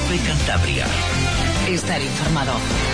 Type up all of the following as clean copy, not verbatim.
COPE Cantabria. Estar informado.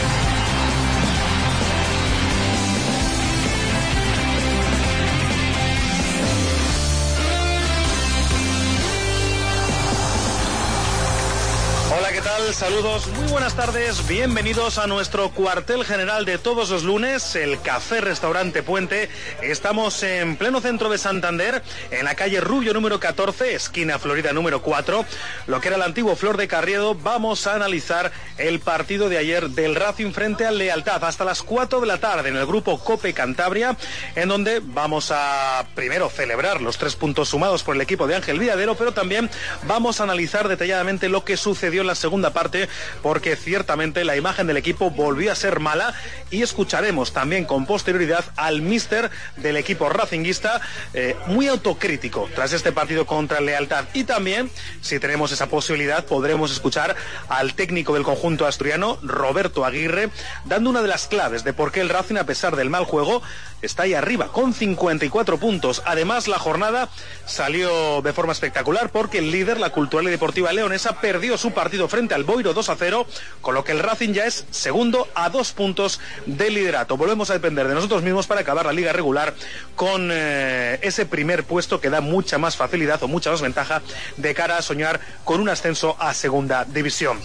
Hola, ¿qué tal? Saludos, muy buenas tardes, bienvenidos a nuestro cuartel general de todos los lunes, el Café Restaurante Puente. Estamos en pleno centro de Santander, en la calle Rubio número 14, esquina Florida número 4, lo que era el antiguo Flor de Carriedo. Vamos a analizar el partido de ayer del Racing frente al Lealtad, hasta las 4 de la tarde en el grupo COPE Cantabria, en donde vamos a primero celebrar los 3 puntos sumados por el equipo de Ángel Villadero, pero también vamos a analizar detalladamente lo que sucedió en la segunda parte, porque ciertamente la imagen del equipo volvió a ser mala, y escucharemos también con posterioridad al míster del equipo racinguista, muy autocrítico tras este partido contra el Lealtad. Y también, si tenemos esa posibilidad, podremos escuchar al técnico del conjunto asturiano, Roberto Aguirre, dando una de las claves de por qué el Racing, a pesar del mal juego, está ahí arriba con 54 puntos. Además, la jornada salió de forma espectacular porque el líder, la Cultural y Deportiva Leonesa, perdió su partido frente al Boiro 2-0, con lo que el Racing ya es segundo a 2 puntos del liderato. Volvemos a depender de nosotros mismos para acabar la liga regular con ese primer puesto que da mucha más facilidad o mucha más ventaja de cara a soñar con un ascenso a segunda división.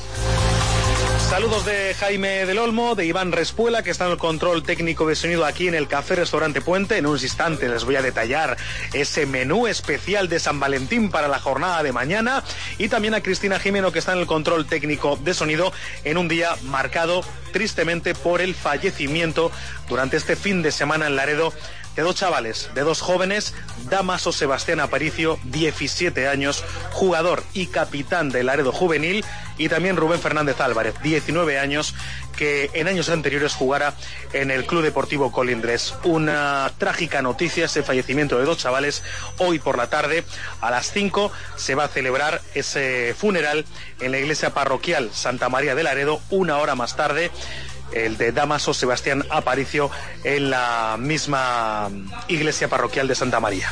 Saludos de Jaime del Olmo, de Iván Respuela, que está en el control técnico de sonido aquí en el Café Restaurante Puente. En unos instantes les voy a detallar ese menú especial de San Valentín para la jornada de mañana. Y también a Cristina Jimeno, que está en el control técnico de sonido, en un día marcado tristemente por el fallecimiento durante este fin de semana en Laredo de 2 chavales, de 2 jóvenes. Damaso Sebastián Aparicio, 17 años, jugador y capitán del Laredo Juvenil, y también Rubén Fernández Álvarez, 19 años, que en años anteriores jugara en el Club Deportivo Colindres. Una trágica noticia, ese fallecimiento de 2 chavales. Hoy por la tarde, a las 5, se va a celebrar ese funeral en la iglesia parroquial Santa María de Laredo. 1 hora más tarde, el de Damaso Sebastián Aparicio en la misma iglesia parroquial de Santa María.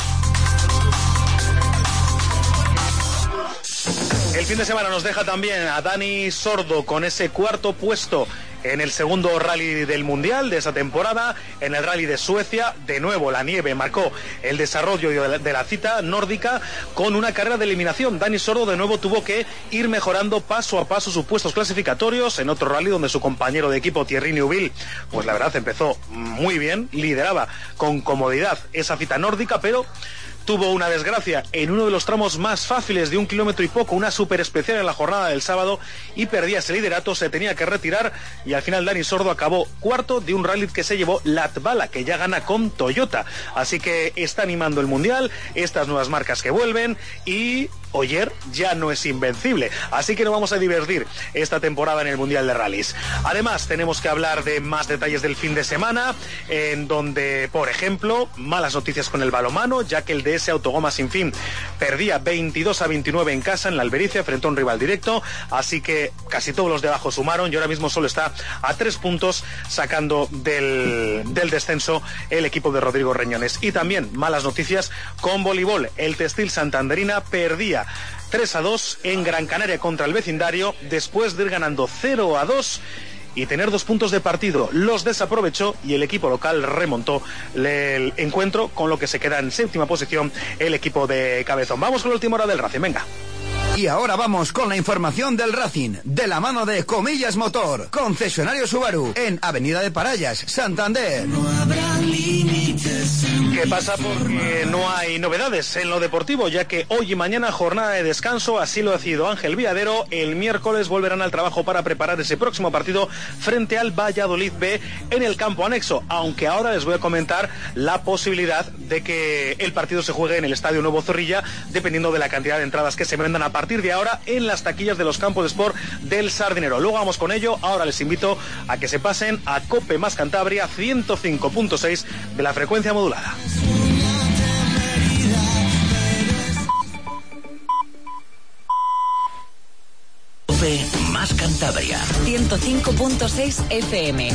El fin de semana nos deja también a Dani Sordo con ese 4.º puesto en el segundo rally del Mundial de esa temporada. En el rally de Suecia, de nuevo la nieve marcó el desarrollo de la cita nórdica con una carrera de eliminación. Dani Sordo de nuevo tuvo que ir mejorando paso a paso sus puestos clasificatorios en otro rally donde su compañero de equipo Thierry Neuville, pues la verdad empezó muy bien, lideraba con comodidad esa cita nórdica, pero tuvo una desgracia en uno de los tramos más fáciles de 1 kilómetro y poco, una súper especial en la jornada del sábado, y perdía ese liderato, se tenía que retirar, y al final Dani Sordo acabó 4.º de un rally que se llevó Latvala, que ya gana con Toyota. Así que está animando el Mundial, estas nuevas marcas que vuelven, y Oyer ya no es invencible, así que nos vamos a divertir esta temporada en el Mundial de Rallys. Además, tenemos que hablar de más detalles del fin de semana, en donde, por ejemplo, malas noticias con el balonmano, ya que el DS Autogoma Sin Fin perdía 22-29 en casa en la Albericia frente a un rival directo, así que casi todos los de abajo sumaron y ahora mismo solo está a 3 puntos sacando del descenso el equipo de Rodrigo Reñones. Y también malas noticias con voleibol, el Textil Santanderina perdía 3-2 en Gran Canaria contra el vecindario, después de ir ganando 0-2 y tener 2 puntos de partido. Los desaprovechó y el equipo local remontó el encuentro, con lo que se queda en 7ª posición el equipo de Cabezón. Vamos con la última hora del Racing, venga. Y ahora vamos con la información del Racing, de la mano de Comillas Motor, concesionario Subaru, en Avenida de Parayas, Santander. No habrá límites. ¿Qué pasa? Porque no hay novedades en lo deportivo, ya que hoy y mañana jornada de descanso, así lo ha decidido Ángel Villadero. El miércoles volverán al trabajo para preparar ese próximo partido frente al Valladolid B en el campo anexo, aunque ahora les voy a comentar la posibilidad de que el partido se juegue en el Estadio Nuevo Zorrilla, dependiendo de la cantidad de entradas que se vendan a partir de ahora en las taquillas de los campos de sport del Sardinero. Luego vamos con ello. Ahora les invito a que se pasen a Cope más Cantabria 105.6 de la frecuencia modulada. Cope más Cantabria 105.6 FM.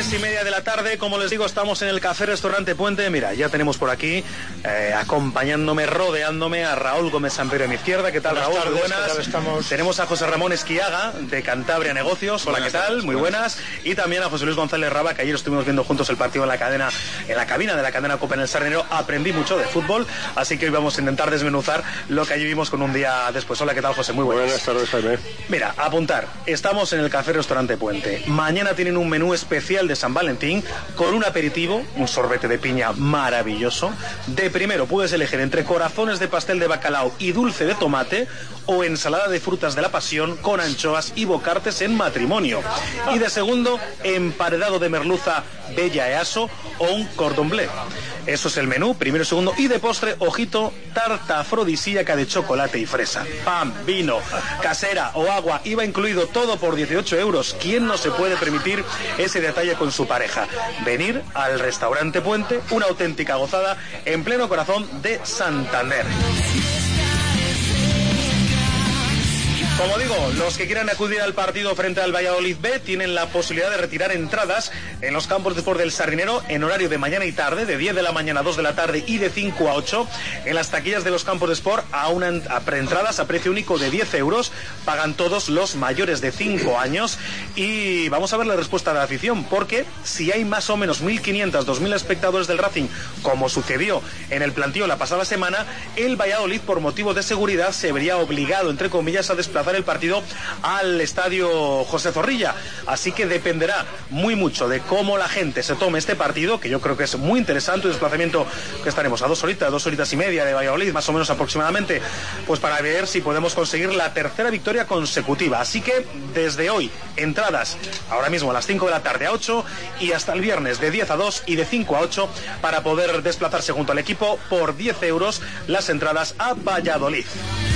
3:30 de la tarde, como les digo, estamos en el Café Restaurante Puente. Mira, ya tenemos por aquí, acompañándome, rodeándome, a Raúl Gómez Samperio a mi izquierda. ¿Qué tal, Raúl? Muy buenas. ¿Qué tal estamos? Tenemos a José Ramón Esquiaga, de Cantabria Negocios. Hola, ¿qué tal? Muy buenas. Y también a José Luis González Raba, que ayer estuvimos viendo juntos el partido en la cabina de la cadena COPE en el Sardinero. Aprendí mucho de fútbol, así que hoy vamos a intentar desmenuzar lo que allí vimos con un día después. Hola, ¿qué tal, José? Muy buenas. Buenas tardes, Jaime. Mira, apuntar. Estamos en el Café Restaurante Puente. Mañana tienen un menú especial de San Valentín con un aperitivo, un sorbete de piña maravilloso. De primero puedes elegir entre corazones de pastel de bacalao y dulce de tomate o ensalada de frutas de la pasión con anchoas y bocartes en matrimonio. Y de segundo, emparedado de merluza bella e aso o un cordon bleu. Eso es el menú, primero y segundo. Y de postre, ojito, tarta afrodisíaca de chocolate y fresa. Pan, vino, casera o agua, IVA incluido, todo por 18 euros. ¿Quién no se puede permitir ese detalle con su pareja? Venir al Restaurante Puente, una auténtica gozada en pleno corazón de Santander. Como digo, los que quieran acudir al partido frente al Valladolid B tienen la posibilidad de retirar entradas en los campos de sport del Sardinero en horario de mañana y tarde, de 10 de la mañana a 2 de la tarde y de 5 a 8. En las taquillas de los campos de sport a preentradas a precio único de 10 euros. Pagan todos los mayores de 5 años. Y vamos a ver la respuesta de la afición, porque si hay más o menos 1.500, 2.000 espectadores del Racing, como sucedió en el plantío la pasada semana, el Valladolid, por motivos de seguridad, se vería obligado, entre comillas, a desplazar el partido al estadio José Zorrilla. Así que dependerá muy mucho de cómo la gente se tome este partido, que yo creo que es muy interesante. Un desplazamiento que estaremos a 2 horitas y media de Valladolid, más o menos aproximadamente, pues para ver si podemos conseguir la tercera victoria consecutiva. Así que desde hoy, entradas ahora mismo a las 5 de la tarde a 8 y hasta el viernes de 10 a 2 y de 5 a 8 para poder desplazarse junto al equipo por 10 euros las entradas a Valladolid.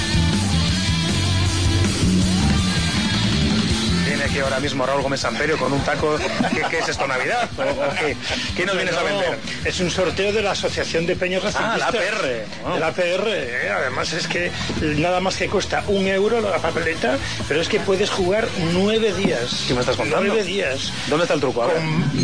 Aquí ahora mismo Raúl Gómez Samperio con un taco. ¿Qué es esto, Navidad? ¿O qué? ¿Qué nos vienes a vender? Es un sorteo de la Asociación de Peñas Racingistas. La APR. Oh. De la APR. Además es que nada más que cuesta 1 euro la papeleta, pero es que puedes jugar 9 días. ¿Qué me estás contando? 9 días. ¿Dónde está el truco? A ver.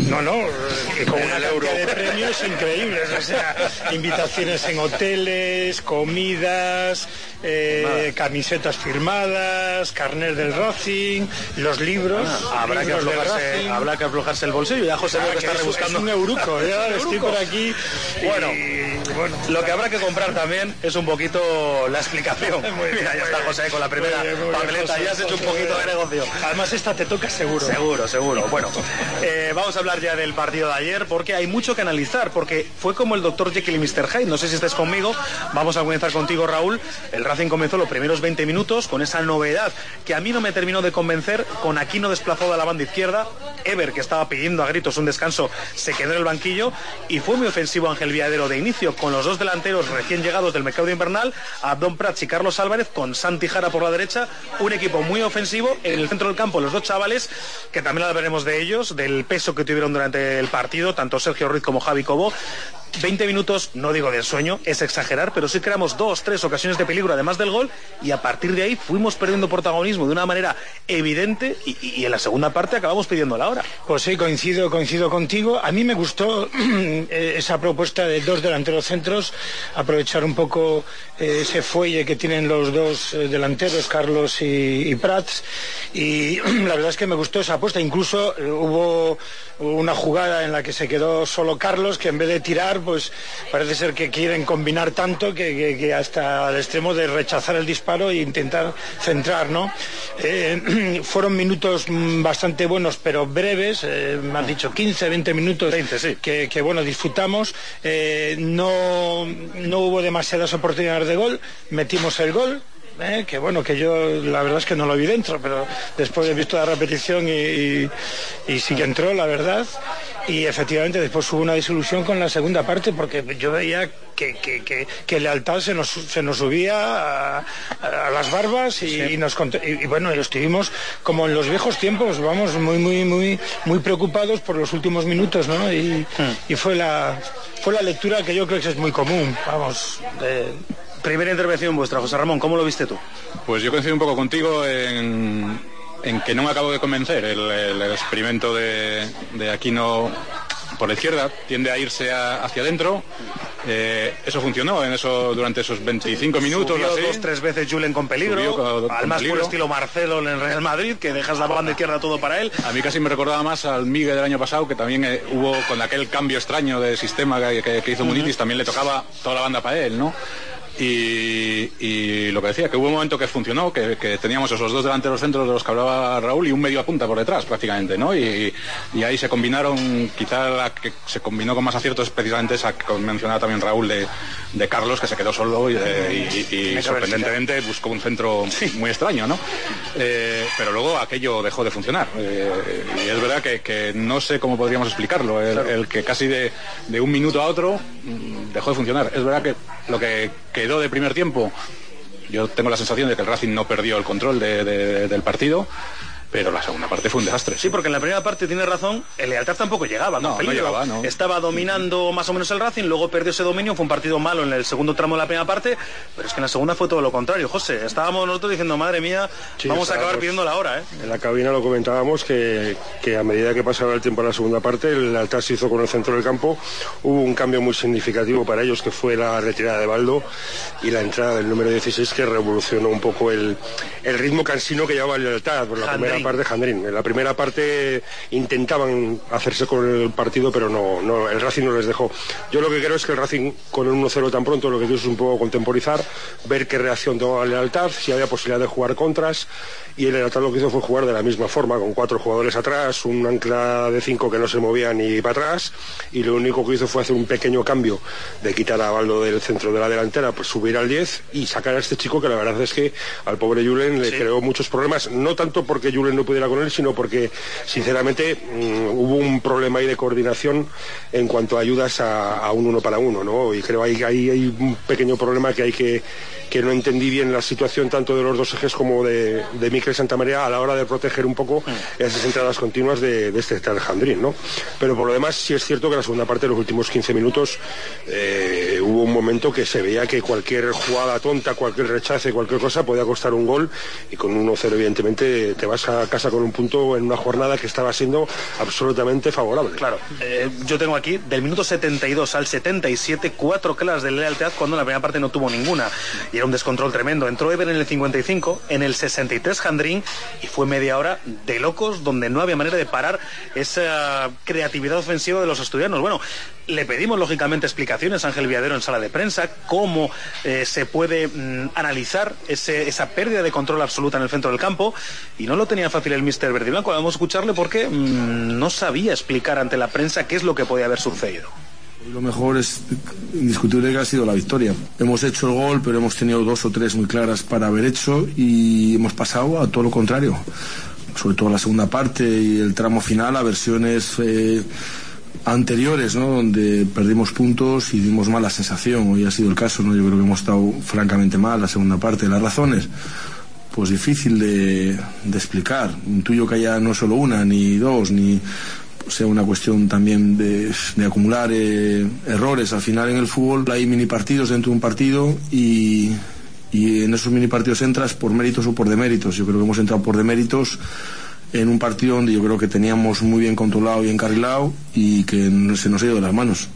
Con una cantidad de premios increíbles. O sea, invitaciones en hoteles, comidas, camisetas firmadas, carnet del Racing, los libros. Habrá que aflojarse el bolsillo. Ya José que está rebuscando. Es un euruco, ya estoy por aquí. Bueno, lo que habrá que comprar también es un poquito la explicación. Mira, ya está José con la primera papeleta. Ya has hecho un poquito de negocio. Además esta te toca seguro. Seguro. Bueno, vamos a hablar ya del partido de ayer, porque hay mucho que analizar, porque fue como el Dr. Jekyll y Mr. Hyde. No sé si estés conmigo. Vamos a comenzar contigo, Raúl. El Racing comenzó los primeros 20 minutos con esa novedad que a mí no me terminó de convencer, con Aquino desplazado a la banda izquierda. Ever, que estaba pidiendo a gritos un descanso, se quedó en el banquillo, y fue muy ofensivo Ángel Viadero de inicio, con los dos delanteros recién llegados del mercado invernal, Abdón Prats y Carlos Álvarez, con Santi Jara por la derecha. Un equipo muy ofensivo. En el centro del campo los dos chavales, que también hablaremos de ellos, del peso que tuvieron durante el partido, tanto Sergio Ruiz como Javi Cobo. 20 minutos, no digo de ensueño, es exagerar, pero sí creamos 2-3 ocasiones de peligro además del gol, y a partir de ahí fuimos perdiendo protagonismo de una manera evidente, y en la segunda parte acabamos pidiendo la hora. Pues sí, coincido contigo. A mí me gustó esa propuesta de 2 delanteros centros, aprovechar un poco ese fuelle que tienen los dos delanteros, Carlos y Prats, y la verdad es que me gustó esa apuesta. Incluso hubo una jugada en la que se quedó solo Carlos, que en vez de tirar, pues parece ser que quieren combinar tanto que hasta el extremo de rechazar el disparo e intentar centrar, ¿no? Fueron minutos bastante buenos, pero breves, me has dicho 15, 20 minutos 20, sí. que bueno, disfrutamos. No hubo demasiadas oportunidades de gol, metimos el gol. Que bueno, que yo la verdad es que no lo vi dentro, pero después he visto la repetición y sí que entró, la verdad. Y efectivamente después hubo una desilusión con la segunda parte, porque yo veía que lealtad se nos subía a las barbas y bueno, estuvimos como en los viejos tiempos, vamos, muy preocupados por los últimos minutos, ¿no? Y fue la lectura que yo creo que es muy común, vamos. Primera intervención vuestra, José Ramón, ¿cómo lo viste tú? Pues yo coincido un poco contigo en que no me acabo de convencer. El experimento de Aquino por la izquierda tiende a irse hacia adentro. Eso funcionó durante esos 25 minutos. Subió 2-3 veces Julen con peligro, al más puro estilo Marcelo en el Real Madrid, que dejas la banda izquierda todo para él. A mí casi me recordaba más al Miguel del año pasado, que también hubo con aquel cambio extraño de sistema que hizo Munitis, también le tocaba toda la banda para él, ¿no? Y lo que decía, que hubo un momento que funcionó, que teníamos esos dos delanteros centros de los que hablaba Raúl y un medio a punta por detrás prácticamente, ¿no? Y ahí se combinaron, quizá la que se combinó con más aciertos es precisamente esa que mencionaba también Raúl de Carlos, que se quedó solo y sorprendentemente buscó un centro muy extraño, ¿no? Pero luego aquello dejó de funcionar, y es verdad que no sé cómo podríamos explicarlo, el que casi de un minuto a otro dejó de funcionar. Es verdad que lo que quedó de primer tiempo, yo tengo la sensación de que el Racing no perdió el control del partido, pero la segunda parte fue un desastre. Sí, porque en la primera parte tiene razón, el Lealtad tampoco llegaba, no llegaba, no. Estaba dominando más o menos el Racing, luego perdió ese dominio, fue un partido malo en el segundo tramo de la primera parte, pero es que en la segunda fue todo lo contrario, José. Estábamos nosotros diciendo, madre mía, vamos a acabar pidiendo la hora, ¿eh? En la cabina lo comentábamos que a medida que pasaba el tiempo en la segunda parte, el Lealtad se hizo con el centro del campo, hubo un cambio muy significativo para ellos, que fue la retirada de Baldo y la entrada del número 16, que revolucionó un poco el ritmo cansino que llevaba el Lealtad por la primera parte. Jandrín, en la primera parte intentaban hacerse con el partido, pero no, el Racing no les dejó. Yo lo que creo es que el Racing, con el 1-0 tan pronto, lo que quiso es un poco contemporizar, ver qué reacción tomaba el Lealtad, si había posibilidad de jugar contras, y el Lealtad lo que hizo fue jugar de la misma forma, con 4 jugadores atrás, un ancla de 5 que no se movía ni para atrás, y lo único que hizo fue hacer un pequeño cambio de quitar a Baldo del centro de la delantera, pues subir al 10 y sacar a este chico, que la verdad es que al pobre Julen le creó muchos problemas, no tanto porque Julen no pudiera con él, sino porque sinceramente hubo un problema ahí de coordinación en cuanto a ayudas a un 1 para 1, ¿no? Y creo ahí hay un pequeño problema que no entendí bien la situación tanto de los dos ejes como de Mikel Santamaría a la hora de proteger un poco esas entradas continuas de este tal Jandrín, ¿no? Pero por lo demás sí es cierto que en la segunda parte, los últimos 15 minutos, hubo un momento que se veía que cualquier jugada tonta, cualquier rechace, cualquier cosa podía costar un gol, y con 1-0 evidentemente te vas a casa con un punto en una jornada que estaba siendo absolutamente favorable. Claro, yo tengo aquí del minuto 72 al 77 4 claras de Lealtad, cuando en la primera parte no tuvo ninguna, y era un descontrol tremendo. Entró Ever en el 55, en el 63 Jandrín, y fue media hora de locos donde no había manera de parar esa creatividad ofensiva de los asturianos. Bueno, le pedimos lógicamente explicaciones a Ángel Viadero en sala de prensa, cómo se puede analizar esa pérdida de control absoluta en el centro del campo, y no lo tenía fácil el míster verde y blanco. Vamos a escucharle porque no sabía explicar ante la prensa qué es lo que podía haber sucedido. Lo mejor es indiscutible que ha sido la victoria. Hemos hecho el gol, pero hemos tenido 2 o 3 muy claras para haber hecho, y hemos pasado a todo lo contrario, sobre todo la segunda parte y el tramo final, a versiones anteriores, ¿no?, donde perdimos puntos y dimos mala sensación. Hoy ha sido el caso, ¿no? Yo creo que hemos estado francamente mal la segunda parte. Las razones, pues difícil de explicar. Intuyo que haya no solo una, ni dos, ni sea una cuestión también de acumular errores. Al final en el fútbol hay mini partidos dentro de un partido, y en esos mini partidos entras por méritos o por deméritos. Yo creo que hemos entrado por deméritos en un partido donde yo creo que teníamos muy bien controlado y encarrilado, y que se nos ha ido de las manos.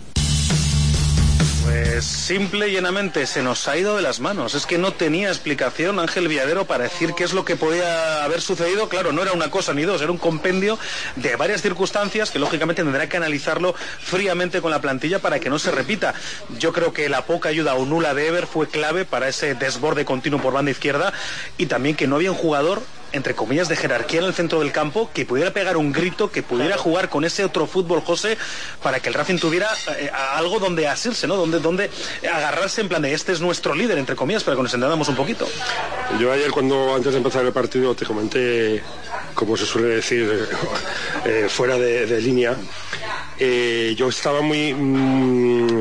Pues simple y llanamente se nos ha ido de las manos. Es que no tenía explicación Ángel Viadero para decir qué es lo que podía haber sucedido. Claro, no era una cosa ni dos, era un compendio de varias circunstancias que lógicamente tendrá que analizarlo fríamente con la plantilla para que no se repita. Yo creo que la poca ayuda o nula de Ever fue clave para ese desborde continuo por banda izquierda, y también que no había un jugador, entre comillas, de jerarquía en el centro del campo que pudiera pegar un grito, que pudiera jugar con ese otro fútbol, José, para que el Racing tuviera algo donde asirse, ¿no? Donde agarrarse, en plan de este es nuestro líder, entre comillas, para que nos entendamos un poquito. Yo ayer, antes de empezar el partido, te comenté, como se suele decir, fuera de línea, yo estaba muy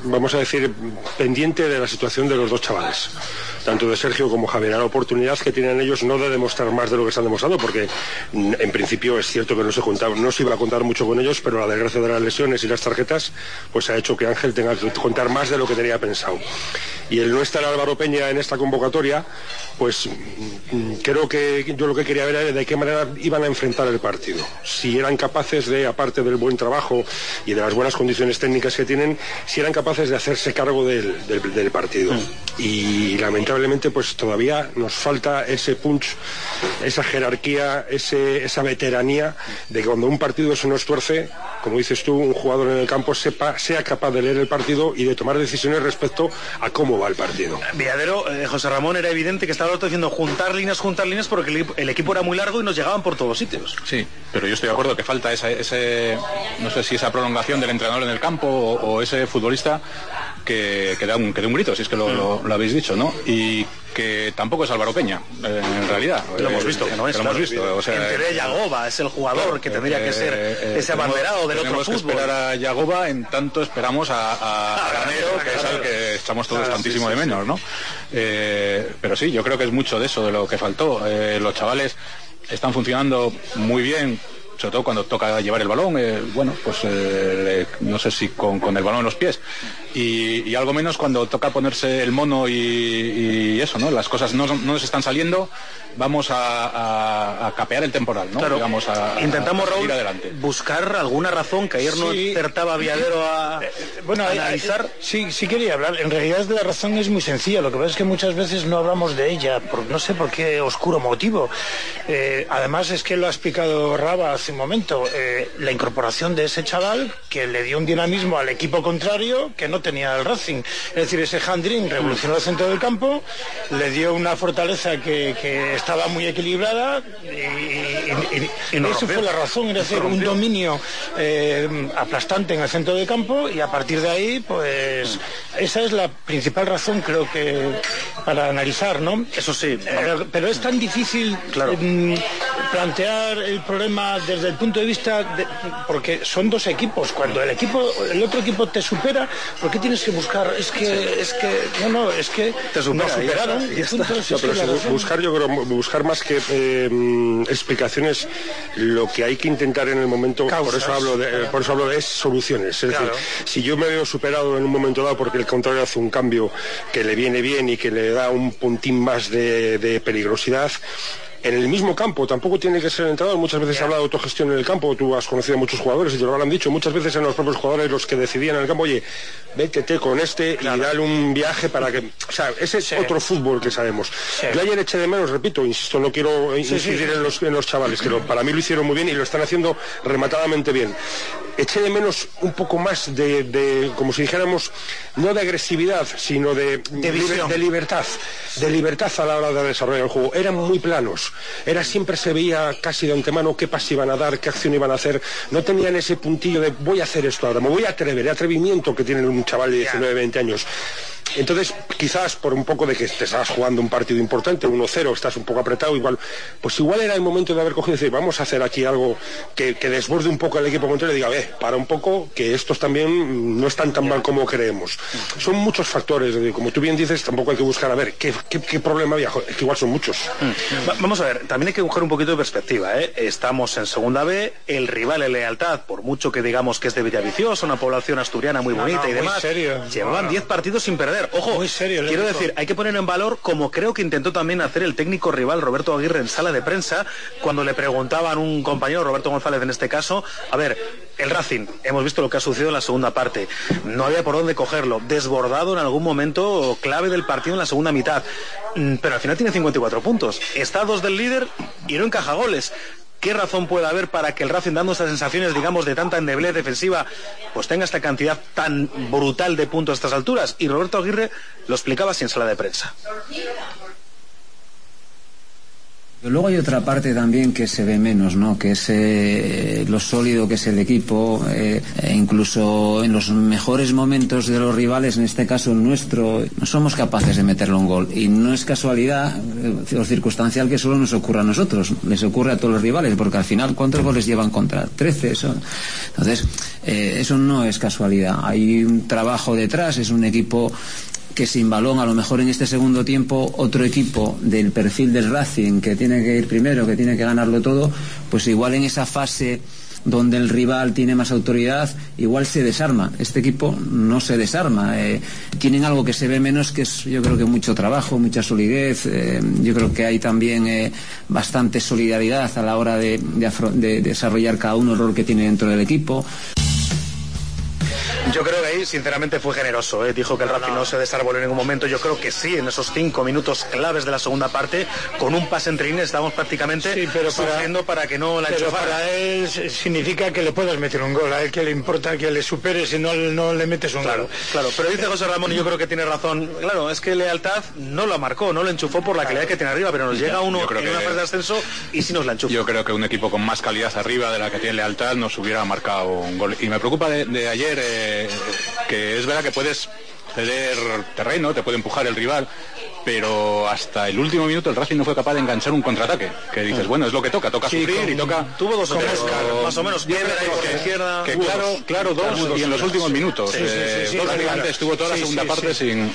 vamos a decir, pendiente de la situación de los dos chavales, tanto de Sergio como Javier, la oportunidad que tienen ellos no de demostrar más de lo que están demostrando, porque en principio es cierto que no se iba a contar mucho con ellos, pero la desgracia de las lesiones y las tarjetas pues ha hecho que Ángel tenga que contar más de lo que tenía pensado. Y el no estar Álvaro Peña en esta convocatoria, pues creo que yo lo que quería ver era de qué manera iban a enfrentar el partido, si eran capaces de, aparte del buen trabajo y de las buenas condiciones técnicas que tienen, si eran capaces de hacerse cargo del partido. Y lamentablemente pues todavía nos falta ese punch, esa jerarquía, esa veteranía de que cuando un partido se nos tuerce, como dices tú, un jugador en el campo sea capaz de leer el partido y de tomar decisiones respecto a cómo va el partido. Viadero, José Ramón, era evidente que estaba diciendo juntar líneas porque el equipo era muy largo y nos llegaban por todos sitios. Sí, pero yo estoy de acuerdo que falta ese no sé si esa prolongación del entrenador en el campo o ese futbolista que dé un grito, si es que lo habéis dicho, ¿no? Y que tampoco es Álvaro Peña, en realidad. Lo hemos visto, que no es. Lo hemos visto. O sea, entre Yagoba es el jugador que tendría que ser ese abanderado del otro fútbol. Tenemos que esperar a Yagoba, en tanto esperamos a Granero, que es al que echamos todos tantísimo de menos, ¿no? Pero sí, yo creo que es mucho de eso, de lo que faltó. Los chavales están funcionando muy bien, sobre todo cuando toca llevar el balón, no sé si con el balón en los pies, y algo menos cuando toca ponerse el mono y eso, ¿no? Las cosas no nos están saliendo, vamos a capear el temporal, ¿no? Claro. Digamos, intentamos, Raúl, ir adelante. Buscar alguna razón que ayer no acertaba Viadero a analizar. Sí quería hablar. En realidad la razón es muy sencilla. Lo que pasa es que muchas veces no hablamos de ella, no sé por qué oscuro motivo. Además es que lo ha explicado Raba hace un momento. La incorporación de ese chaval que le dio un dinamismo al equipo contrario que no tenía el Racing. Es decir, ese Jandrín revolucionó el centro del campo, le dio una fortaleza que estaba muy equilibrada y eso fue la razón, es decir, un dominio aplastante en el centro del campo, y a partir de ahí pues esa es la principal razón, creo que, para analizar, ¿no? Eso sí. Pero es tan difícil plantear el problema desde el punto de vista porque son dos equipos. Cuando el otro equipo te supera, ¿por qué tienes que buscar? Es que te supera, nos superaron. Buscar más que explicaciones, lo que hay que intentar en el momento, por eso hablo de es soluciones. Es decir, si yo me veo superado en un momento dado porque el contrario hace un cambio que le viene bien y que le da un puntín más de peligrosidad, en el mismo campo, tampoco tiene que ser el entrenador. Muchas veces se habla de autogestión en el campo, tú has conocido a muchos jugadores y te lo habrán dicho, muchas veces eran los propios jugadores los que decidían en el campo, oye, vétete con y dale un viaje para que... O sea, ese es otro fútbol que sabemos. Yo ayer eché de menos, repito, insisto, no quiero incidir en los chavales, que para mí lo hicieron muy bien y lo están haciendo rematadamente bien. Eché de menos un poco más de como si dijéramos, no de agresividad, sino de libertad a la hora de desarrollar el juego. Eran muy planos. Siempre se veía casi de antemano qué paso iban a dar, qué acción iban a hacer. No tenían ese puntillo de voy a hacer esto ahora, me voy a atrever, el atrevimiento que tiene un chaval de 19, 20 años. Entonces, quizás por un poco de que te estabas jugando un partido importante, 1-0, estás un poco apretado, igual era el momento de haber cogido y decir, vamos a hacer aquí algo que desborde un poco el equipo contrario y diga, para un poco, que estos también no están tan mal como creemos. Son muchos factores, como tú bien dices, tampoco hay que buscar a ver qué problema había, es que igual son muchos. Vamos a ver, también hay que buscar un poquito de perspectiva, ¿eh? Estamos en Segunda B, el rival en Lealtad, por mucho que digamos que es de Villaviciosa, una población asturiana muy bonita y demás, llevaban 10 partidos sin perder. Ojo, muy serio, quiero decir, hay que poner en valor, como creo que intentó también hacer el técnico rival Roberto Aguirre en sala de prensa, cuando le preguntaban un compañero, Roberto González en este caso, a ver, el Racing, hemos visto lo que ha sucedido en la segunda parte, no había por dónde cogerlo, desbordado en algún momento clave del partido en la segunda mitad, pero al final tiene 54 puntos, está a 2 del líder y no encaja goles. ¿Qué razón puede haber para que el Racing, dando estas sensaciones, digamos, de tanta endeblez defensiva, pues tenga esta cantidad tan brutal de puntos a estas alturas? Y Roberto Aguirre lo explicaba así en sala de prensa. Luego hay otra parte también que se ve menos, ¿no? Que es lo sólido que es el equipo, incluso en los mejores momentos de los rivales, en este caso el nuestro, no somos capaces de meterle un gol. Y no es casualidad o circunstancial que solo nos ocurra a nosotros, les ocurre a todos los rivales, porque al final, ¿cuántos goles llevan contra? 13. Entonces, eso no es casualidad. Hay un trabajo detrás, es un equipo que sin balón, a lo mejor en este segundo tiempo, otro equipo del perfil del Racing, que tiene que ir primero, que tiene que ganarlo todo, pues igual en esa fase donde el rival tiene más autoridad, igual se desarma. Este equipo no se desarma. Tienen algo que se ve menos, que es, yo creo que mucho trabajo, mucha solidez. Yo creo que hay también bastante solidaridad a la hora de desarrollar cada uno el rol que tiene dentro del equipo. Yo creo que ahí, sinceramente, fue generoso. Dijo que el Racing no se desarmó en ningún momento. Yo creo que sí, en esos 5 minutos claves de la segunda parte, con un pase entre líneas, estábamos prácticamente sufriendo para que no la enchufara. Para él significa que le puedas meter un gol. A él que le importa que le superes y no le metes un gol. Claro, pero dice José Ramón, y yo creo que tiene razón. Claro, es que Lealtad no la marcó, no la enchufó por la calidad que tiene arriba, pero nos llega uno en una fase de ascenso y sí nos la enchufa. Yo creo que un equipo con más calidad arriba de la que tiene Lealtad nos hubiera marcado un gol. Y me preocupa de ayer, que es verdad que puedes ceder terreno, te puede empujar el rival, pero hasta el último minuto el Racing no fue capaz de enganchar un contraataque, que dices, bueno, es lo que toca sufrir y toca... Tuvo 2 o 3, más o menos, izquierda... Claro, dos, y en los últimos minutos. Estuvo toda la segunda parte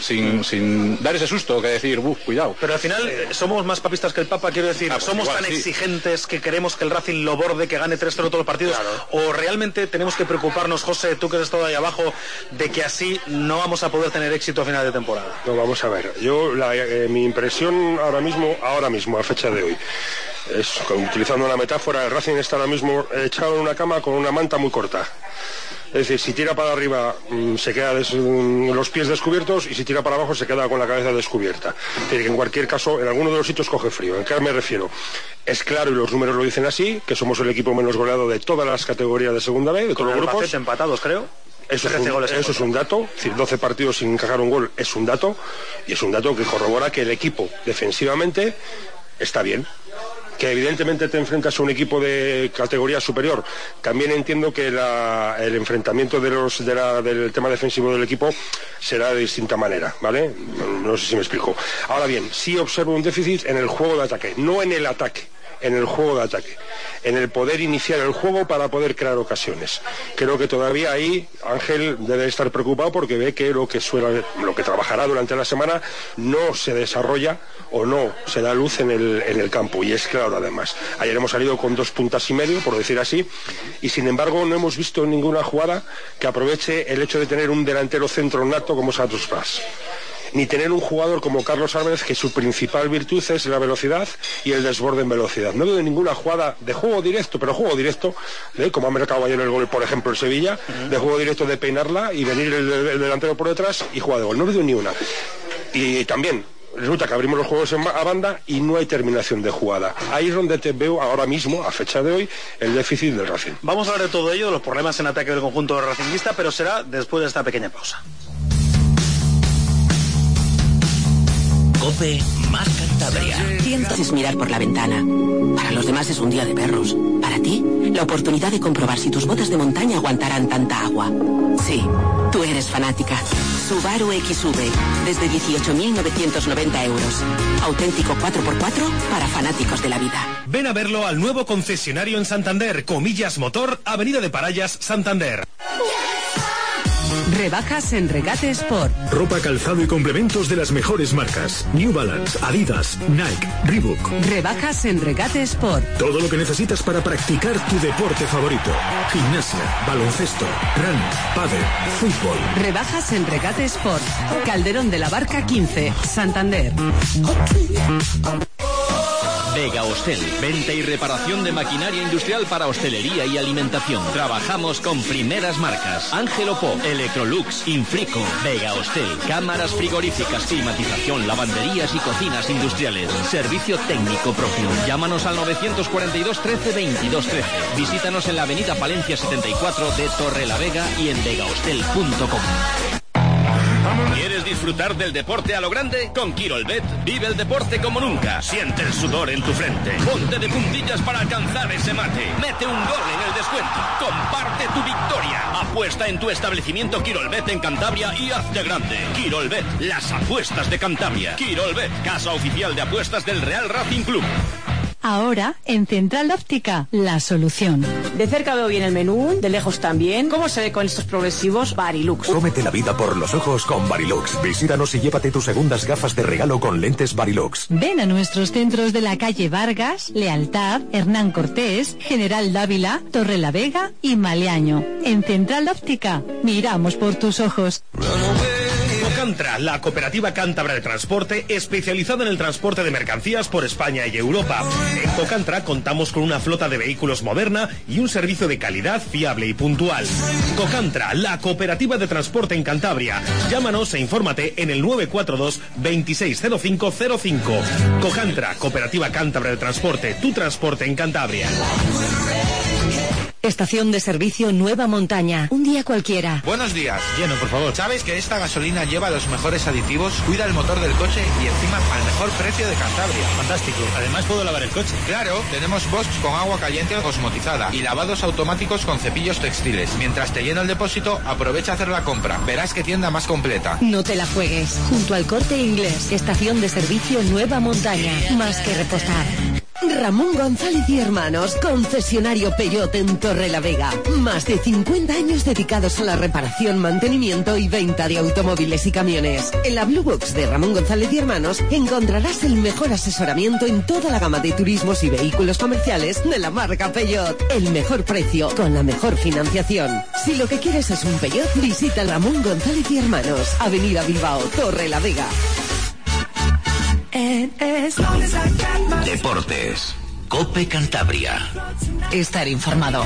sin dar ese susto, que decir, cuidado. Pero al final somos más papistas que el Papa, quiero decir, somos tan exigentes que queremos que el Racing lo borde, que gane 3-0 todos los partidos, o realmente tenemos que preocuparnos, José, tú que has estado ahí abajo, de que así no vamos a poder tener éxito a final de temporada. No, vamos a ver, mi impresión ahora mismo, a fecha de hoy, es, utilizando una metáfora, el Racing está ahora mismo echado en una cama con una manta muy corta. Es decir, si tira para arriba se queda los pies descubiertos, y si tira para abajo se queda con la cabeza descubierta. Es decir, que en cualquier caso, en alguno de los sitios coge frío. ¿En qué me refiero? Es claro, y los números lo dicen así, que somos el equipo menos goleado de todas las categorías de Segunda B, de todos los grupos. Empatados, creo. Eso es un dato, es decir, 12 partidos sin encajar un gol es un dato, y es un dato que corrobora que el equipo defensivamente está bien. Que evidentemente te enfrentas a un equipo de categoría superior. También entiendo que el enfrentamiento del tema defensivo del equipo será de distinta manera, ¿vale? No sé si me explico. Ahora bien, sí observo un déficit en el juego de ataque, no en el ataque, en el juego de ataque, en el poder iniciar el juego para poder crear ocasiones. Creo que todavía ahí Ángel debe estar preocupado, porque ve que lo que trabajará durante la semana no se desarrolla o no se da luz en el campo, y es claro. Además, ayer hemos salido con 2 puntas y medio, por decir así, y sin embargo no hemos visto ninguna jugada que aproveche el hecho de tener un delantero centro nato como Santos Pras, ni tener un jugador como Carlos Álvarez, que su principal virtud es la velocidad y el desborde en velocidad. No veo ninguna jugada de juego directo, como ha marcado ayer el gol, por ejemplo, el Sevilla, de juego directo, de peinarla y venir el delantero por detrás y jugar de gol. No veo ni una. Y también resulta que abrimos los juegos a banda y no hay terminación de jugada. Ahí es donde te veo ahora mismo, a fecha de hoy, el déficit del Racing. Vamos a hablar de todo ello, de los problemas en ataque del conjunto racinguista, pero será después de esta pequeña pausa. COPE más Cantabria. Es mirar por la ventana. Para los demás es un día de perros. Para ti, la oportunidad de comprobar si tus botas de montaña aguantarán tanta agua. Sí, tú eres fanática. Subaru XV, desde 18.990 euros. Auténtico 4x4 para fanáticos de la vida. Ven a verlo al nuevo concesionario en Santander, Comillas Motor, Avenida de Parayas, Santander. Rebajas en Regate Sport. Ropa, calzado y complementos de las mejores marcas. New Balance, Adidas, Nike, Reebok. Rebajas en Regate Sport. Todo lo que necesitas para practicar tu deporte favorito. Gimnasia, baloncesto, running, pádel, fútbol. Rebajas en Regate Sport. Calderón de la Barca 15, Santander. Vega Hostel, venta y reparación de maquinaria industrial para hostelería y alimentación. Trabajamos con primeras marcas: Ángelo Po, Electrolux, Infrico. Vega Hostel, cámaras frigoríficas, climatización, lavanderías y cocinas industriales. Servicio técnico propio. Llámanos al 942 13 22 13. Visítanos en la avenida Palencia 74 de Torrelavega y en vegahostel.com. ¿Quieres disfrutar del deporte a lo grande? Con Quirolbet vive el deporte como nunca. Siente el sudor en tu frente. Ponte de puntillas para alcanzar ese mate. Mete un gol en el descuento. Comparte tu victoria. Apuesta en tu establecimiento Quirolbet en Cantabria y hazte grande. Quirolbet, las apuestas de Cantabria. Quirolbet, casa oficial de apuestas del Real Racing Club. Ahora, en Central Óptica, la solución. De cerca veo bien el menú, de lejos también. ¿Cómo se ve con estos progresivos? Varilux. Cómete la vida por los ojos con Varilux. Visítanos y llévate tus segundas gafas de regalo con lentes Varilux. Ven a nuestros centros de la calle Vargas, Lealtad, Hernán Cortés, General Dávila, Torrelavega y Maleaño. En Central Óptica, miramos por tus ojos. Cocantra, la cooperativa cántabra de transporte especializada en el transporte de mercancías por España y Europa. En Cocantra contamos con una flota de vehículos moderna y un servicio de calidad fiable y puntual. Cocantra, la cooperativa de transporte en Cantabria. Llámanos e infórmate en el 942 260505. Cocantra, cooperativa cántabra de transporte, tu transporte en Cantabria. Estación de servicio Nueva Montaña. Un día cualquiera. Buenos días. Lleno, por favor. ¿Sabes que esta gasolina lleva los mejores aditivos, cuida el motor del coche y encima al mejor precio de Cantabria? Fantástico. Además puedo lavar el coche. Claro, tenemos Bosch con agua caliente osmotizada y lavados automáticos con cepillos textiles. Mientras te lleno el depósito, aprovecha a hacer la compra. Verás qué tienda más completa. No te la juegues. Junto al Corte Inglés. Estación de servicio Nueva Montaña. Más que repostar. Ramón González y Hermanos, concesionario Peugeot en Torrelavega. Más de 50 años dedicados a la reparación, mantenimiento y venta de automóviles y camiones. En la Blue Box de Ramón González y Hermanos encontrarás el mejor asesoramiento en toda la gama de turismos y vehículos comerciales de la marca Peugeot. El mejor precio con la mejor financiación. Si lo que quieres es un Peugeot, visita Ramón González y Hermanos, Avenida Bilbao, Torrelavega. Deportes. COPE Cantabria. Estar informado.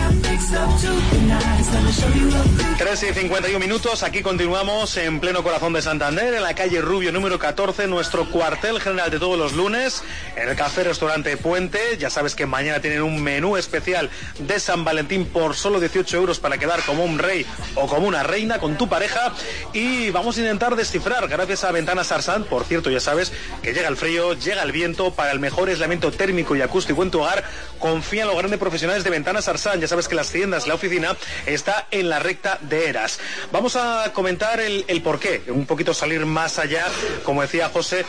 3:51, aquí continuamos en pleno corazón de Santander, en la calle Rubio número 14, nuestro cuartel general de todos los lunes, en el Café Restaurante Puente. Ya sabes que mañana tienen un menú especial de San Valentín por solo 18 euros para quedar como un rey o como una reina con tu pareja, y vamos a intentar descifrar gracias a Ventanas Arsant. Por cierto, ya sabes que llega el frío, llega el viento. Para el mejor aislamiento térmico y acústico en tu hogar, confía en los grandes profesionales de Ventanas Arsant. Ya sabes que las tiendas, la oficina está en la recta de Eras. Vamos a comentar el porqué, un poquito salir más allá, como decía José,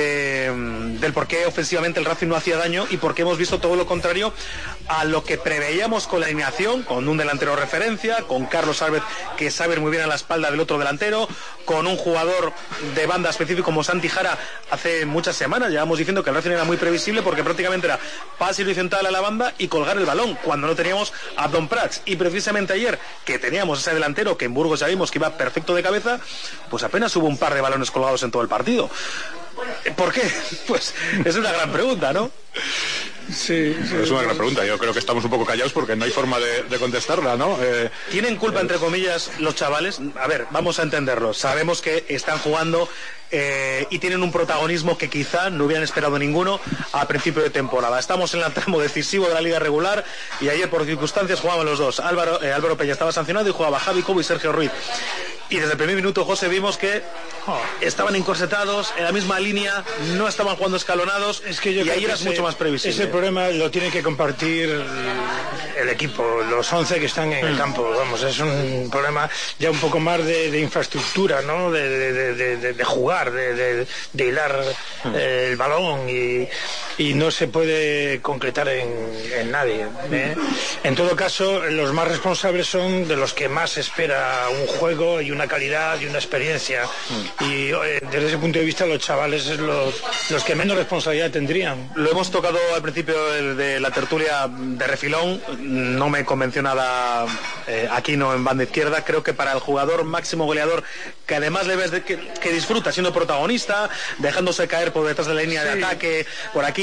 del por qué ofensivamente el Racing no hacía daño y por qué hemos visto todo lo contrario a lo que preveíamos con la alineación, con un delantero referencia, con Carlos Álvarez, que sabe ir muy bien a la espalda del otro delantero, con un jugador de banda específico como Santi Jara. Hace muchas semanas llevamos diciendo que el Racing era muy previsible porque prácticamente era pase horizontal a la banda y colgar el balón, cuando no teníamos a Don Prats. Y precisamente ayer, que teníamos ese delantero que en Burgos ya vimos que iba perfecto de cabeza, pues apenas hubo un par de balones colgados en todo el partido. ¿Por qué? Pues es una gran pregunta, ¿no? Sí, es una gran pregunta. Yo creo que estamos un poco callados porque no hay forma de contestarla, ¿no? ¿Tienen culpa, entre comillas, los chavales? A ver, vamos a entenderlo. Sabemos que están jugando y tienen un protagonismo que quizá no hubieran esperado ninguno a principio de temporada. Estamos en el tramo decisivo de la liga regular y ayer por circunstancias jugaban los dos. Álvaro Peña estaba sancionado y jugaba Javi Cobo y Sergio Ruiz. Y desde el primer minuto, José, vimos que estaban encorsetados en la misma línea, no estaban jugando escalonados, y ahí era mucho más previsible. Ese problema lo tiene que compartir el equipo, los 11 que están en el campo. Vamos, es un problema ya un poco más de infraestructura, ¿no? De jugar, de hilar el balón, y no se puede concretar en nadie, ¿eh? En todo caso, los más responsables son de los que más espera un juego y una calidad y una experiencia, y desde ese punto de vista los chavales es los que menos responsabilidad tendrían. Lo hemos tocado al principio de la tertulia de refilón, no me convenció nada Aquino en banda izquierda. Creo que para el jugador máximo goleador, que además le ves que disfruta siendo protagonista, dejándose caer por detrás de la línea de ataque, por aquí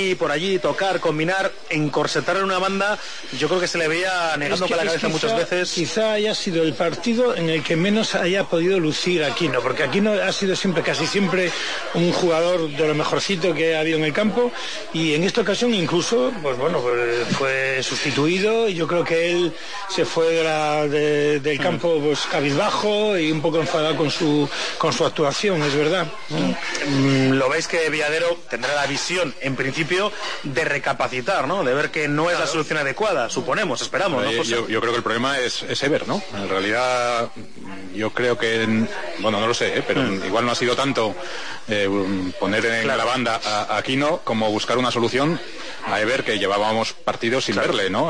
por allí, tocar, combinar, encorsetar en una banda, yo creo que se le veía negando con la cabeza muchas veces. Quizá haya sido el partido en el que menos haya podido lucir Aquino, porque Aquino ha sido casi siempre un jugador de lo mejorcito que ha habido en el campo, y en esta ocasión incluso, pues fue sustituido, y yo creo que él se fue del campo pues cabizbajo y un poco enfadado con su actuación, es verdad. Lo veis que Viadero tendrá la visión, en principio, de recapacitar, ¿no? De ver que no es la solución adecuada, suponemos, esperamos, ¿no, José? Yo creo que el problema es Ever, ¿no? En realidad, yo creo que, no lo sé, pero igual no ha sido tanto poner en la banda a Aquino como buscar una solución a Ever, que llevábamos partidos sin verle, ¿no?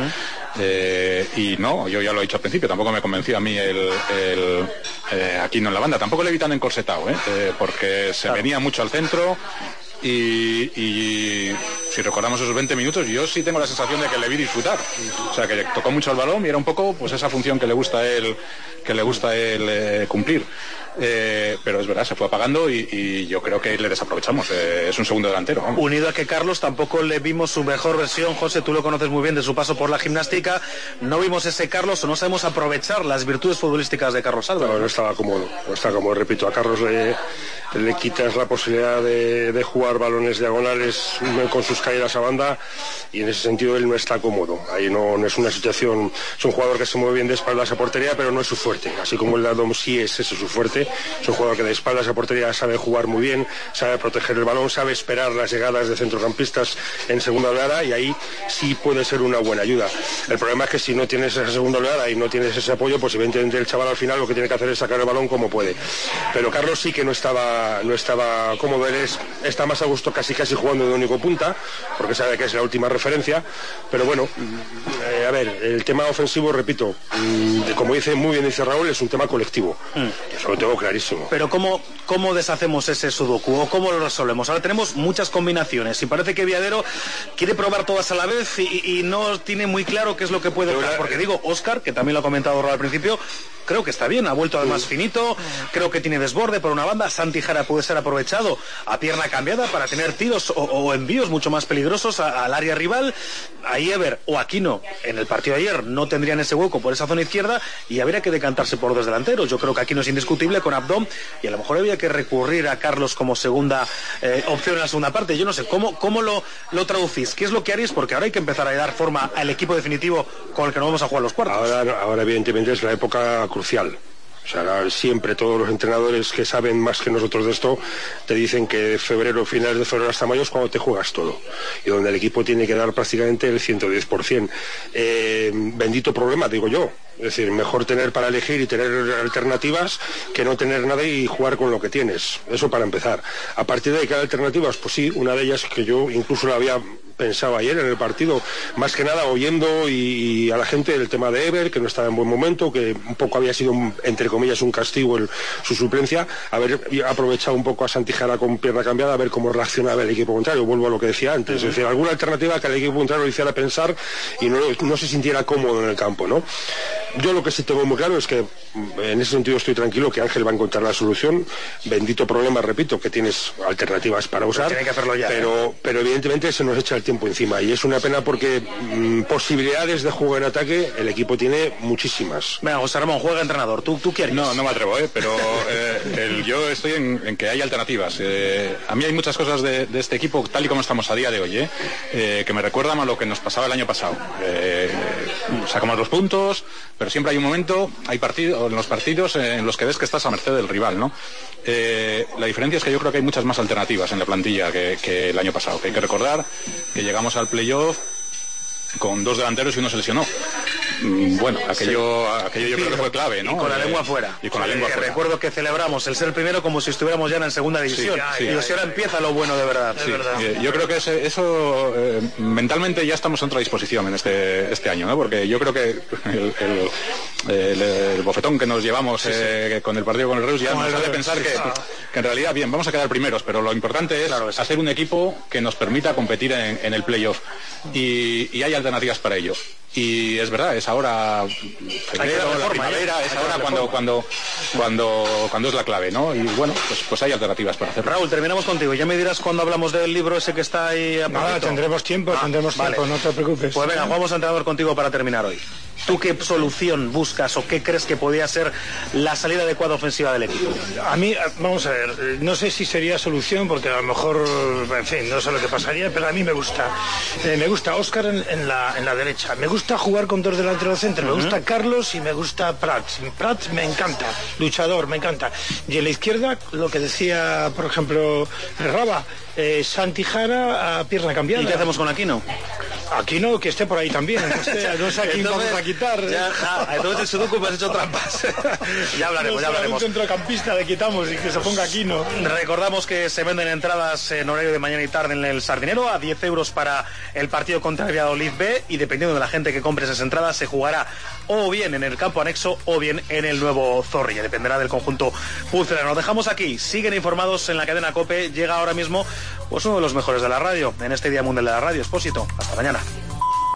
Y no, yo ya lo he dicho al principio, tampoco me convenció a mí el Aquino en la banda, tampoco le vi tan encorsetado, porque se venía mucho al centro. Y si recordamos esos 20 minutos, yo sí tengo la sensación de que le vi disfrutar. O sea, que tocó mucho el balón y era un poco pues esa función que le gusta a él cumplir. Pero es verdad, se fue apagando y yo creo que le desaprovechamos. Es un segundo delantero. Vamos. Unido a que Carlos tampoco le vimos su mejor versión. José, tú lo conoces muy bien de su paso por la Gimnástica. No vimos ese Carlos, o no sabemos aprovechar las virtudes futbolísticas de Carlos Álvarez. No estaba cómodo. Repito, a Carlos le quitas la posibilidad de jugar balones diagonales con sus caídas a banda, y en ese sentido él no está cómodo. Ahí no es una situación. Es un jugador que se mueve bien de espaldas a portería, pero no es su fuerte. Así como el de Adom sí es ese su fuerte. Es un jugador que de espaldas a portería sabe jugar muy bien, sabe proteger el balón, sabe esperar las llegadas de centrocampistas en segunda oleada, y ahí sí puede ser una buena ayuda. El problema es que si no tienes esa segunda oleada y no tienes ese apoyo, pues evidentemente el chaval al final lo que tiene que hacer es sacar el balón como puede. Pero Carlos sí que no estaba cómodo. Él está más a gusto casi jugando de único punta, porque sabe que es la última referencia. Pero bueno, a ver, el tema ofensivo, repito, como muy bien dice Raúl, es un tema colectivo. Eso lo tengo clarísimo. Pero ¿cómo deshacemos ese sudoku o cómo lo resolvemos? Ahora tenemos muchas combinaciones y parece que Viadero quiere probar todas a la vez y no tiene muy claro qué es lo que puede hacer. Porque digo, Óscar, que también lo ha comentado Raúl al principio, creo que está bien, ha vuelto además finito, creo que tiene desborde por una banda. Santi Jara puede ser aprovechado a pierna cambiada para tener tiros o envíos mucho más peligrosos al área rival. Ahí Ever o Aquino en el partido de ayer no tendrían ese hueco por esa zona izquierda y habría que decantarse por dos delanteros. Yo creo que Aquino es indiscutible con Abdón y a lo mejor había que recurrir a Carlos como segunda opción en la segunda parte. Yo no sé, ¿cómo lo traducís? ¿Qué es lo que haréis? Porque ahora hay que empezar a dar forma al equipo definitivo con el que nos vamos a jugar los cuartos. Ahora evidentemente es la época crucial. O sea, siempre todos los entrenadores que saben más que nosotros de esto te dicen que finales de febrero hasta mayo es cuando te juegas todo y donde el equipo tiene que dar prácticamente el 110%. Bendito problema, digo yo. Es decir, mejor tener para elegir y tener alternativas que no tener nada y jugar con lo que tienes. Eso para empezar. A partir de ahí, ¿qué alternativas? Pues sí, una de ellas que yo incluso la había pensado ayer en el partido, más que nada oyendo y a la gente el tema de Ever, que no estaba en buen momento, que un poco había sido, entre comillas, un castigo su suplencia, haber aprovechado un poco a Santi Jara con pierna cambiada, a ver cómo reaccionaba el equipo contrario. Vuelvo a lo que decía antes, es decir, alguna alternativa que al equipo contrario lo hiciera pensar y no se sintiera cómodo en el campo, ¿no? Yo lo que sí tengo muy claro es que en ese sentido estoy tranquilo que Ángel va a encontrar la solución. Bendito problema, repito, que tienes alternativas para usar, tiene que hacerlo ya, pero evidentemente se nos echa el tiempo encima y es una pena porque posibilidades de juego en ataque el equipo tiene muchísimas. Venga, José Ramón, juega entrenador. ¿Tú qué harías? No me atrevo, pero yo estoy en que hay alternativas. A mí hay muchas cosas de este equipo, tal y como estamos a día de hoy, que me recuerdan a lo que nos pasaba el año pasado. Sacamos los puntos, pero siempre hay un momento, en los partidos en los que ves que estás a merced del rival, ¿no? La diferencia es que yo creo que hay muchas más alternativas en la plantilla que el año pasado. Que hay que recordar que llegamos al playoff con dos delanteros y uno se lesionó. Bueno, aquello yo creo que fue clave, ¿no? Y con la lengua fuera. Y con la lengua fuera. Recuerdo que celebramos el ser primero como si estuviéramos ya en segunda división. Y ahora empieza lo bueno de verdad. Sí. Yo creo que eso mentalmente ya estamos en otra disposición en este año, ¿no? Porque yo creo que el bofetón que nos llevamos con el partido con el Reus ya nos hace pensar que en realidad, bien, vamos a quedar primeros, pero lo importante es hacer un equipo que nos permita competir en el playoff. Y hay alternativas para ello. Y es verdad, es ahora febrero, la primavera, es ahora cuando es la clave, ¿no? Y bueno, pues hay alternativas para hacerlo. Raúl, terminamos contigo. Ya me dirás cuando hablamos del libro ese que está ahí. Nada, tendremos tiempo, vale. No te preocupes. Pues venga, vamos a entrenador contigo para terminar hoy. ¿Tú qué solución buscas o qué crees que podría ser la salida adecuada ofensiva del equipo? A mí, vamos a ver, no sé si sería solución porque a lo mejor, en fin, no sé lo que pasaría, pero a mí me gusta. Me gusta Óscar en la derecha. Me gusta jugar con dos delanteros centros. Me gusta Carlos y me gusta Prats. Prats me encanta, luchador, me encanta. Y en la izquierda, lo que decía, por ejemplo, Raba, Santi Jara a pierna cambiada. ¿Y qué hacemos con Aquino? Aquino, que esté por ahí también. No sé a quién vamos a quitar. Entonces el Sudoku me has hecho trampas. Ya hablaremos. Un centrocampista le quitamos y que se ponga Aquino. Recordamos que se venden entradas en horario de mañana y tarde en el Sardinero a 10 euros para el partido contra el Valladolid B, y dependiendo de la gente que compre esas entradas se jugará o bien en el campo anexo o bien en el nuevo Zorrilla. Dependerá del conjunto pucelano. Nos dejamos aquí. Siguen informados en la cadena COPE. Llega ahora mismo pues uno de los mejores de la radio en este Día Mundial de la Radio, Expósito. Hasta mañana.